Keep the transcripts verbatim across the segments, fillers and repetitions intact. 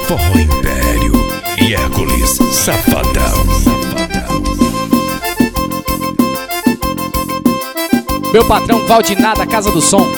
Forró Império e Hércules Safadão. Meu patrão Valdinar da Casa do Som.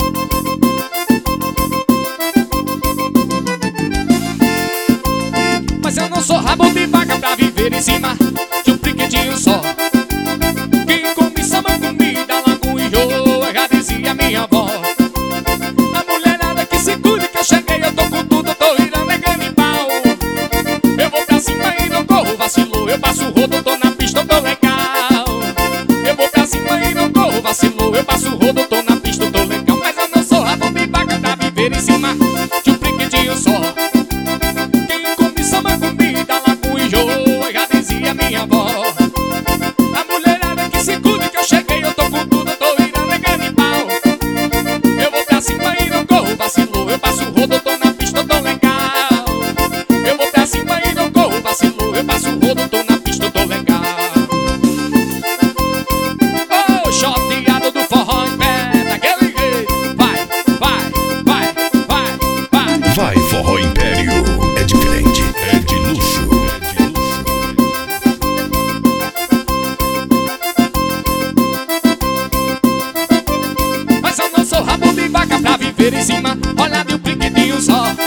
Mas eu não sou rabo de vaca pra viver em cima de um brinquedinho só. Quem come samba, comida, lagoa e joa, já dizia minha avó. A mulherada que se cuide que eu cheguei, eu tô com tudo, eu tô irando, é canibal. Eu vou pra cima e não corro, vacilou, eu passo o rodo, tô na pista, eu tô legal. Eu vou pra cima e não corro, vacilou, eu passo o rodo, tô na pista, eu tô legal. Mas eu não sou rabo de vaca pra viver em cima de um brinquedinho só. Quem come samba, comida, lagoa e joa, já dizia minha avó. A mulherada que se cuide que eu cheguei, eu tô com tudo, eu tô irando, é canibal. Eu vou pra cima e não corro, vacilou, eu passo o rodo, eu tô na pista, eu tô legal. Eu vou pra cima e não corro, vacilou, eu passo o rodo, eu tô na pista, eu tô legal. Ô, choteado do forró em pé, daquele jeito. Vai, vai, vai, vai, vai. Vai Forró Império, é diferente, é de luxo. Mas eu não sou rabo de vaca pra viver em cima, olha de um brinquedinho só.